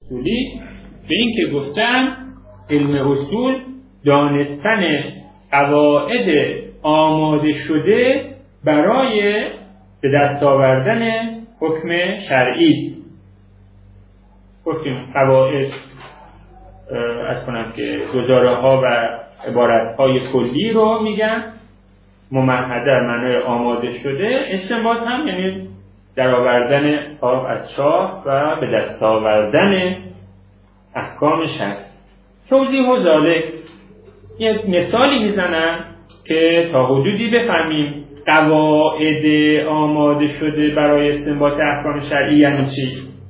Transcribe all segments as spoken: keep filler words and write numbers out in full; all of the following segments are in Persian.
اصولی به این که گفتم علم اصول دانستن قواعد آماده شده برای به دست آوردن حکم شرعی است. گفتیم قواعد از کنم که گزاره ها و عبارت های کلی رو میگن، ممهده در معنای آماده شده، استنباط هم یعنی در آوردن آب از چاه و به دست آوردن احکام شرعی. توضیح و ذالک یک مثالی میزنن که تا حدودی بفهمیم قواعد آماده شده برای استنباط احکام شرعی یعنی چی.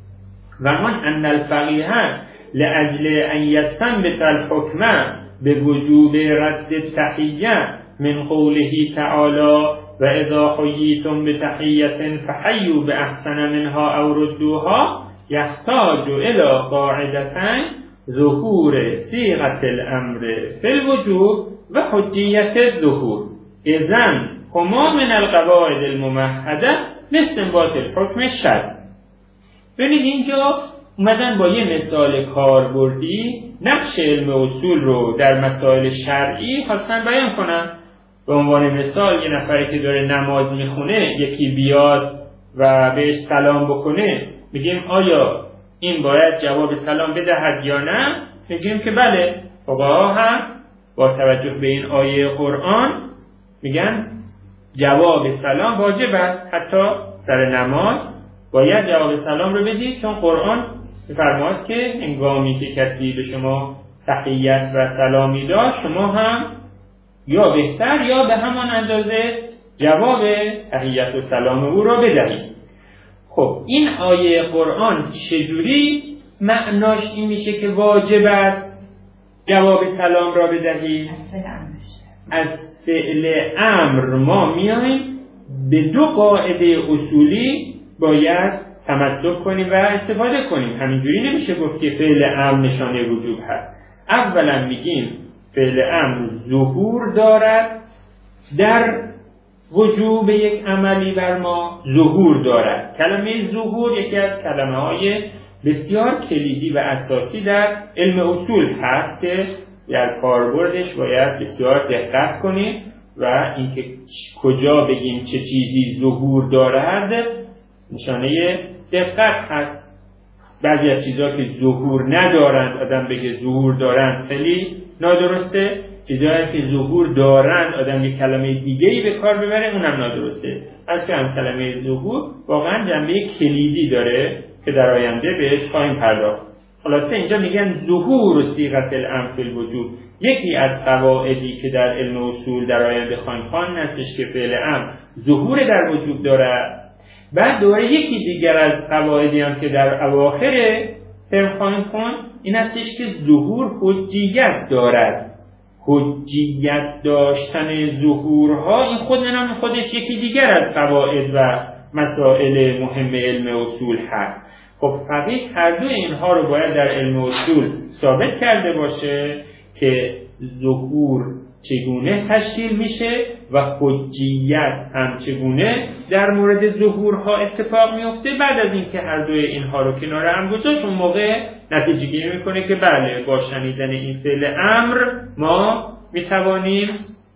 و آن ان الفقیه لاجل ان یستنبط الحکم بوجوب رد التحیه من قوله تعالی و اذا حییتم بتحیه فحیوا باحسن منها او ردوها یحتاج الی قاعدتین ظهور صیغه الامر فی الوجوب و حجیت الظهور اذن هما من القواعد الممهده لاستنباط الحکم الشرعی. ببینید اینجا اومدن با یه مثال کاربردی نقش علم اصول رو در مسائل شرعی خواستن بیان کنن. به عنوان مثال یه نفری که داره نماز میخونه یکی بیاد و بهش سلام بکنه، میگیم آیا این باید جواب سلام بدهد یا نه؟ میگیم که بله. فقها هم با توجه به این آیه قرآن میگن جواب سلام واجب است، حتی سر نماز باید جواب سلام رو بدید، چون قرآن می‌فرماید که هنگامی که کسی به شما تحیت و سلامی داد شما هم یا بهتر یا به همان اندازه جواب تحیت و سلام او را بدهید. خب این آیه قرآن چجوری معناش این میشه که واجب است جواب سلام را بدهید؟ از فعل امر ما میایم به دو قاعده اصولی باید تمسک کنیم و استفاده کنیم. همینجوری نمیشه گفت که فعل امر نشانه وجوب هست. اولا میگیم فعل امر ظهور دارد در وجوب یک عملی بر ما، ظهور دارد. کلمه ظهور یکی از کلمه های بسیار کلیدی و اساسی در علم اصول هست که در کاربردش باید بسیار دقت کنیم و اینکه کجا بگیم چه چیزی ظهور دارد نشانه دقت هست. بعضی از چیزها که ظهور ندارند آدم بگه ظهور دارند خیلی نادرسته، چیزهایی که ظهور دارند آدم یک کلمه دیگه‌ای به کار ببره اونم نادرسته. از که هم کلمه ظهور واقعا جنبه کلیدی داره که در آینده بهش خواهیم پرداخت. خلاصه اینجا میگن ظهور صیغه الامر فی الوجوب یکی از قواعدی که در علم اصول در آینده خواهیم خوان هستش که فعل امر ظهور در وجوب داره. بعد دوره یکی دیگر از قواعدی هم که در اواخر ترم خواهیم خوان این هستش که ظهور حجیت دارد. حجیت داشتن ظهورها این خود نام خودش یکی دیگر از قواعد و مسائل مهم علم اصول هست. خب فقیه هر دو اینها رو باید در علم اصول ثابت کرده باشه که ظهور چگونه تشکیل میشه و حجیت هم چگونه در مورد ظهورها اتفاق میفته. بعد از اینکه هر دوی اینها رو کنار هم گذاشت اون موقع نتیجه گیری میکنه که بله با شنیدن این فعل امر ما میتوانیم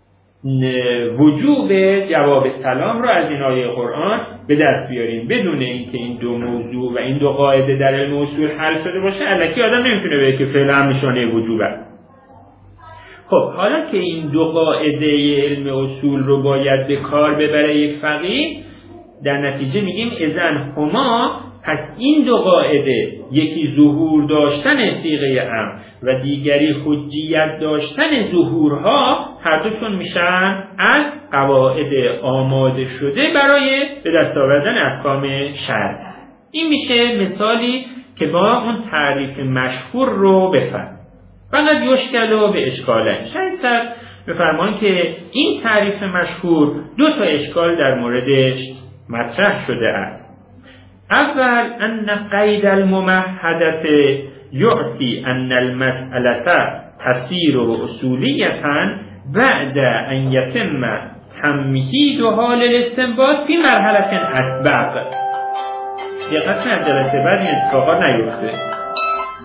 وجوب جواب سلام رو از این آیه قرآن به دست بیاریم بدون اینکه این دو موضوع و این دو قاعده در علم اصول حل شده باشه. الکی آدم نمیتونه بگه که فعل امر نشانه وجوب است. خب حالا که این دو قاعده علم اصول رو باید به کار ببره یک فقیه، در نتیجه میگیم اذن هما، پس این دو قاعده یکی ظهور داشتن صیغه امر و دیگری حجیت داشتن ظهورها هر دوشون میشن از قواعد آماده شده برای به دست آوردن احکام شرعی. این میشه مثالی که با اون تعریف مشهور رو بفهم. فقط یشکل و به اشکاله. شاید سر بفرمان که این تعریف مشهور دو تا اشکال در موردش مطرح شده است. اول ان قید الممهدت یعطی ان المسئله تصیر اصولیتا بعد ان یتم تمهید حال الاستنباط فی مرحله اسبق. دقت کنید جلسه بعد این اتفاقا نیفته.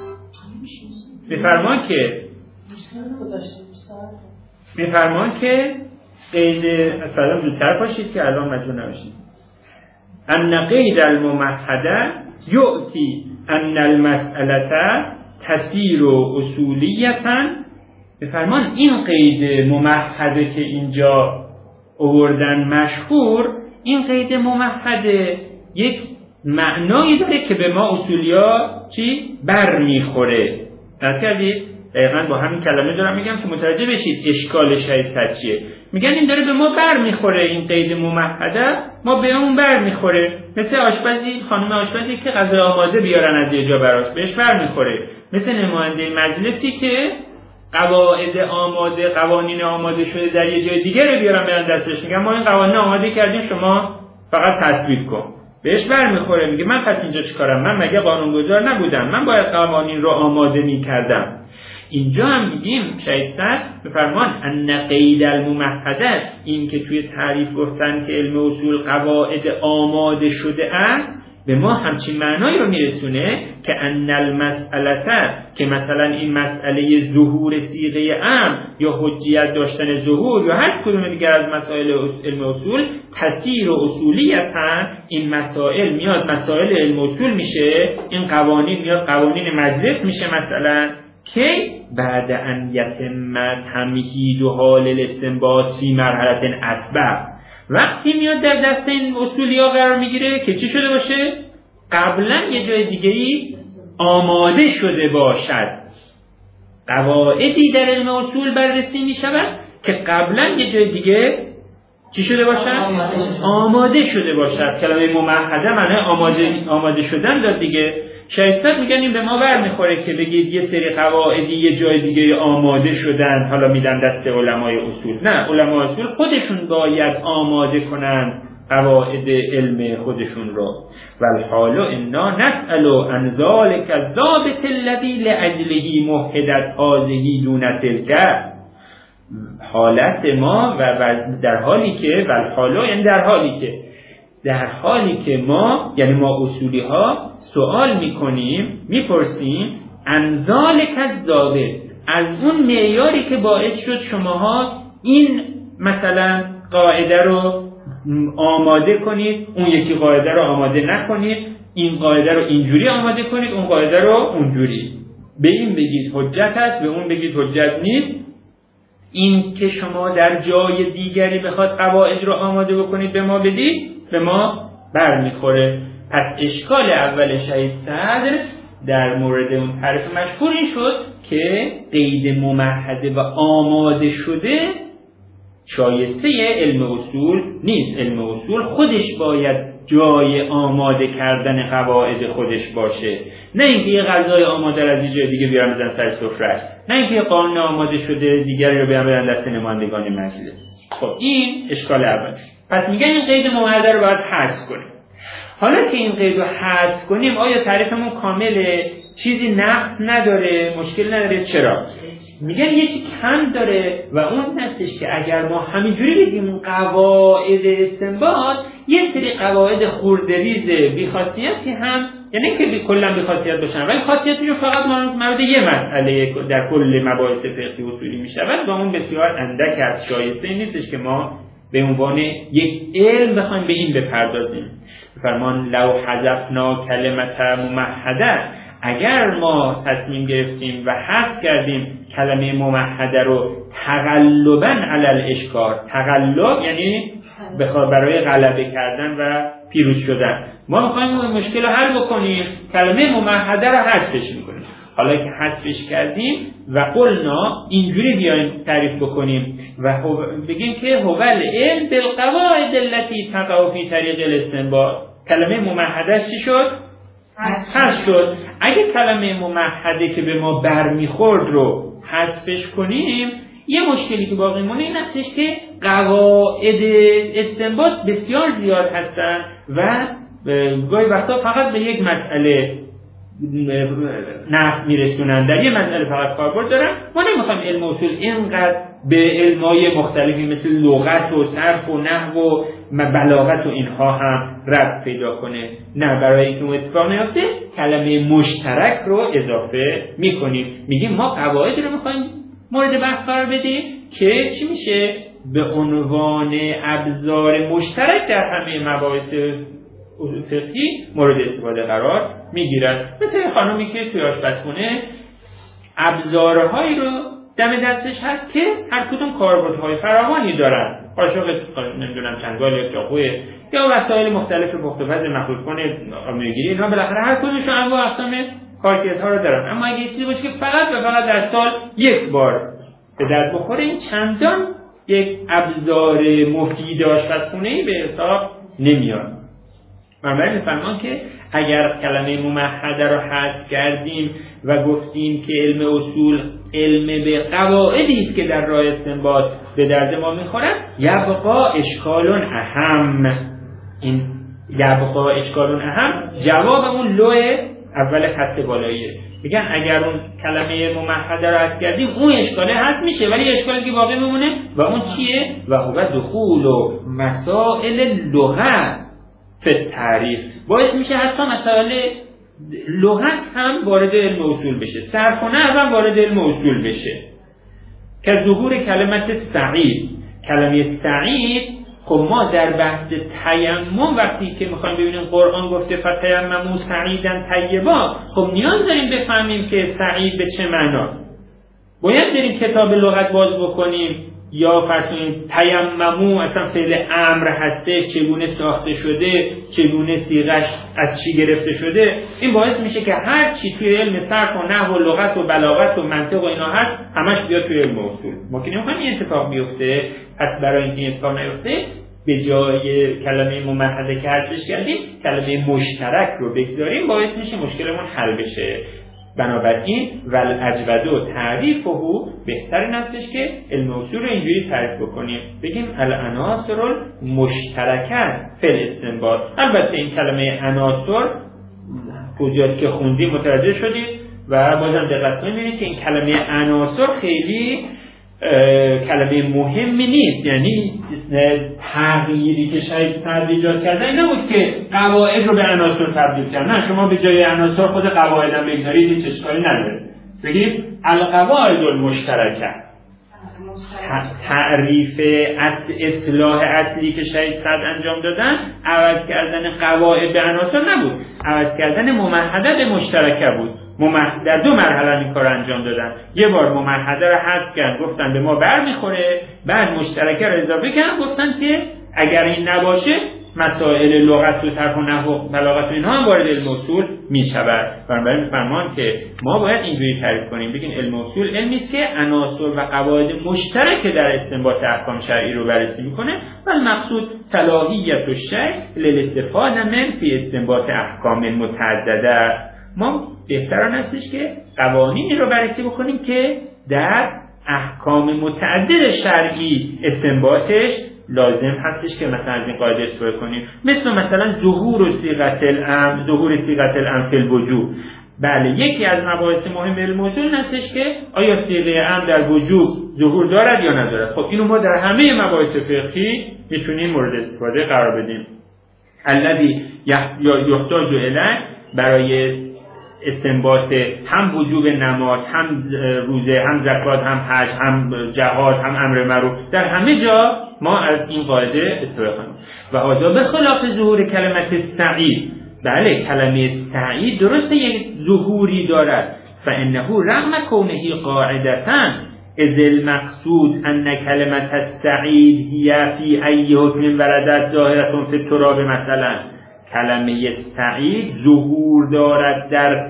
میفرمان که میفرمان که قید اصلا زودتر باشید که الان مجبور نباشید. ان قید الممحده یؤتی ان المسئله تسیر اصولیتا. میفرمان این قید ممحده که اینجا آوردن مشهور، این قید ممحده یک معنایی داره که به ما اصولیا چی؟ بر میخوره. نظر کردید؟ دقیقا با همین کلمه دارم میگم که متوجه بشید اشکال شاید چیه. میگن این داره به ما بر میخوره، این قید ممحده ما به اون بر میخوره. مثل آشپزی، خانم آشپزی که غذا آماده بیارن از یه جا براش، بهش بر میخوره. مثل نماینده مجلسی که قواعد آماده، قوانین آماده شده در یه جای دیگه رو بیارن برن دستش، میگن ما این قوانین آماده کردیم شما فقط تصویب کن. بهش بر میخوره، میگه من پس اینجا چیکارم؟ من مگه قانونگذار نبودم؟ من باید قوانین رو آماده میکردم. اینجا هم میگیم شاید سر بفرمان ان قید الممحده، این که توی تعریف گفتن که علم اصول قواعد آماده شده است، به ما همچین معنایی رو میرسونه که ان المسئله، که مثلا این مسئله ظهور صیغه امر یا حجیت داشتن ظهور یا هر کدوم دیگر از مسائل علم اصول تسیر و اصولیتا، این مسائل میاد مسائل علم اصول میشه، این قوانین میاد قوانین مجلس میشه مثلا، که بعد ان یتم تمهید و حال الاستنباط فی مرحله اسبق، وقتی میاد در دست این اصولیا قرار میگیره که چی شده باشه؟ قبلا یه جای دیگری آماده شده باشد. قواعدی در علم اصول بررسی میشود که قبلا یه جای دیگه چی شده باشد؟ آماده شده باشد. کلمه ممحده معنی آماده آماده شدن داد دیگه. شایسته میگن این به ما بر میخوره که بگید یه سری قواعدی یه جای دیگه آماده شدن حالا میدن دست علمای اصول. نه، علمای اصول خودشون باید آماده کنن قواعد علم خودشون رو. والحال انا نسأل عن ذلك الضابط الذي لاجله موحدت هذه دون تلك. حالت ما و در حالی که والحال این در حالی که در حالی که ما یعنی ما اصولی ها سوال میکنیم میپرسیم عن ذلك الضابط، از اون معیاری که باعث شد شماها این مثلا قاعده رو آماده کنید، اون یکی قاعده رو آماده نکنید، این قاعده رو اینجوری آماده کنید، اون قاعده رو اونجوری. به این بگید حجت است، به اون بگید حجت نیست. این که شما در جای دیگری بخواد قواعد رو آماده بکنید به ما بدید، به ما برمیخوره. پس اشکال اول شهید صدر در مورد اون تعریف مشهور این شد که قید ممحده و آماده شده شایسته علم اصول نیست. علم اصول خودش باید جای آماده کردن قواعد خودش باشه، نه اینکه یه غذای آماده از یه جای دیگه بیارن بزن سر سفره‌اش، نه اینکه یه قانون آماده شده دیگری رو بیارن بدن دست نمایندگان مجلس. خب این اشکال اول. پس میگن این قید ممحده رو باید حذف کنیم. حالا که این قید رو حذف کنیم آیا تعریفمون کامله؟ چیزی نقص نداره؟ مشکل نداره؟ چرا؟ میگن یه چیز کم داره و اون هستش که اگر ما همینجوری بگیم قواعد استنباط، یه سری قواعد خوردریز بی‌خاصیتی هم، یعنی که بی کلا بی‌خاصیت باشن ولی خاصیتی رو فقط مورد یه مسئله در کل مباحث فقهی اصولی میشود و اون بسیار اندک از شایسته نیستش که ما به عنوان یک علم بخوایم به این بپردازیم. فرمان لو حذفنا کلمه ممحده، اگر ما تصمیم گرفتیم و حذف کردیم کلمه ممحده رو تغلباً علی الاشکال، تغلب یعنی بخواد برای غلبه کردن و پیروز شدن، ما میخوایم اون مشکل رو حل بکنیم، کلمه ممحده رو حذفش میکنیم. حالا که حذفش کردیم و قلنا اینجوری بیایم تعریف بکنیم و بگیم که هو العلم بالقواعد التي تقع في طریق الاستنباط، کلمه ممحده چی شد؟ حذف شد. اگه کلمه ممحده که به ما برمیخورد رو حذفش کنیم، یه مشکلی که باقی مونه این هستش که قواعد استنباط بسیار زیاد هستن و گاهی وقتا فقط به یک مسئله نفع میرسونن، در یه مسئله فقط کاربرد دارن. ما نمیخوایم علم اصول اینقدر به علمای مختلفی مثل لغت و صرف و نحو و بلاغت و اینها هم ربط پیدا کنه. نه، برای اینکه اون اتفاق نیفته کلمه مشترک رو اضافه میکنیم، میگیم ما قواعد رو میخوایم مورد بحث قرار بدیم که چی میشه؟ به عنوان ابزار مشترک در همه مباحث فقهی مورد استفاده قرار میگیرن. مثل خانومی که توی آشپزخونه ابزارهایی رو دم دستش هست که هر کدوم کاربردهای فراوانی دارن، قاشق، نمیدونم چنگال یا چاقوی یا وسایل مختلف پخت و پز مخلوط کنه، آبمیگیری، اینا بالاخره هر کدومشون انواع اقسام کارکردها رو دارن. اما اگه چیزی باشه که فقط و فقط در سال یک بار به درد بخوره، این چندان یک ابزار مفید آشپزخونه‌ای به حساب نمیاد. بنابراین می‌فهمم که اگر کلمه ممهده رو حذف کردیم و گفتیم که علم اصول علم به قواعدی است که در راه استنباط به درد ما می‌خورد، یبقا اشکال اهم. این یبقا اشکال اهم جواب اون لوح اول خط بالاییه. میگن اگر اون کلمه ممهده رو حذف کردیم اون اشکاله حذف میشه، ولی اشکالی که باقی میمونه و اون چیه؟ و هو دخول و مسائل لغت فی التعریف. باعث میشه حتی مسائل لغت هم وارد علم اصول بشه، صرف و نحو هم وارد علم اصول بشه. که ظهور کلمت سعید، کلمه سعید، خب ما در بحث تیمم وقتی که میخوایم ببینیم قرآن گفته فتیمموا سعیدا طیبا، خب نیاز داریم بفهمیم که سعید به چه معنا. باید بریم کتاب لغت باز بکنیم یا فرض کنیم تیمموا اصلا فعل امر هسته، چگونه ساخته شده، چگونه صیغش از چی گرفته شده. این باعث میشه که هر چی توی علم صرف و نحو و لغت و بلاغت و منطق و اینا هست همش بیاد توی علم اصول. ما که نمیخوایم این اتفاق بیفته، پس برای اینکه این اتفاق نیفته به جای کلمه ممهده که حذفش کردیم کلمه مشترک رو بگذاریم، باعث میشه مشکلمون حل بشه. بنابراین والاجود و تعریفه بهترین هستش که علم اصول رو اینجوری تعریف بکنیم، بگیم العناصر المشترکه فی الاستنباط. البته این کلمه عناصر توضیحاتی که خوندیم متوجه شدید و بازم دقت کنید که این کلمه عناصر خیلی کلمه مهمی نیست، یعنی تغییری که شاید سعد ایجاد کرده این نبود که قواعد رو به عناصر تبدیل کرد. نه، شما به جای عناصر خود قواعد هم بگذارید هیچ اشکالی نداره. بگید القواعد المشترکه. تعریف اصلاح اصلی که شاید سعد انجام دادن عوض کردن قواعد به عناصر نبود، عوض کردن ممهده به مشترکه بود. در دو مرحله این کار انجام دادن. یه بار ممهده رو حذف کردن، گفتن به ما بر میخوره، بعد مشترکه رو اضافه کردن، گفتن که اگر این نباشه مسائل لغت و صرف و نحو و بلاغت و اینها هم وارد علم اصول میشود. بنابراین میفرمان که ما باید اینجوری تعریف کنیم، بگیم علم اصول علمی است که عناصر و قواعد مشترک در استنباط احکام شرعی رو بررسی میکنه و المقصود صلاحیت الشیء للاستفاده من فی استنباط احکام متعدده. ما بهتران هستش که قوانینی رو بررسی بکنیم که در احکام متعدد شرعی استنباطش لازم هستش که مثلا از این قاعده استفاده کنیم، مثل مثلا ظهور صیغه الامر، ظهور صیغه الامر فی الوجوب. بله، یکی از مباحث مهم علم اصول هستش که آیا صیغه امر در وجوب ظهور دارد یا ندارد. خب اینو ما در همه مباحث فقهی میتونیم مورد استفاده قرار بدیم. الذی یحتاج الیه، برای استنباط هم وجوب نماز، هم روزه، هم زکات، هم حج، هم جهاد، هم امر معروف، در همه جا ما از این قاعده استفاده کنیم. و هذا به خلاف ظهور کلمت سعید. بله، کلمه سعید درسته یک ظهوری دارد، فانه رغم کونه قاعدتاً اذ المقصود ان کلمت السعید هی فی ای حکم وردت ظاهرة فی التراب. مثلا کلمه سعید ظهور دارد در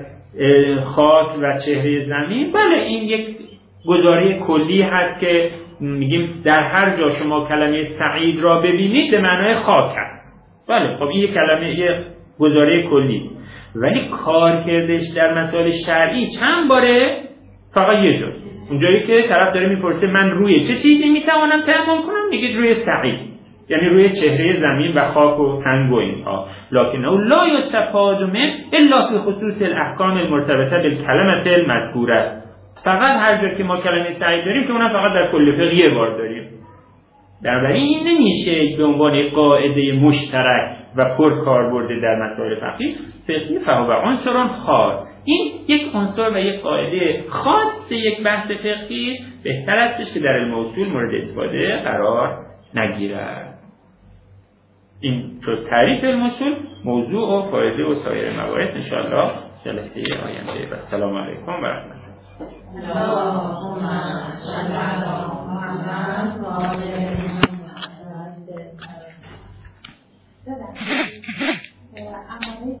خاک و چهره زمین. بله، این یک گزاره کلی هست که میگیم در هر جا شما کلمه سعید را ببینید به معنای خاک هست. بله، خب این یک کلمه، یک گزاره کلی، ولی کارکردش در مسائل شرعی چند باره؟ فقط یه جا. اونجایی که طرف داره میپرسه من روی چه چیزی میتوانم تیمم کنم، میگید روی سعید، یعنی روی چهره زمین و خاک و سنگ و اینها. لکنه لا یستفاد من الا فی خصوص الاحکام المرتبطه بالکلمه المذکوره. فقط هر جا که ما کلمه سعید داریم که اونم فقط در کل فقه یه بار داریم، درباره این نمیشه به عنوان قاعده مشترک و پر کاربرد در مسائل فقهی. فقهی فهو عنصر خاص، این یک عنصر و یک قاعده خاص یک بحث فقهی است، بهتر است که در علم اصول مورد استفاده قرار نگیرد. این شد تعریف علم اصول، موضوع و فایده و سایر موارد ان شاء الله جلسه آینده. و السلام علیکم و رحمت الله.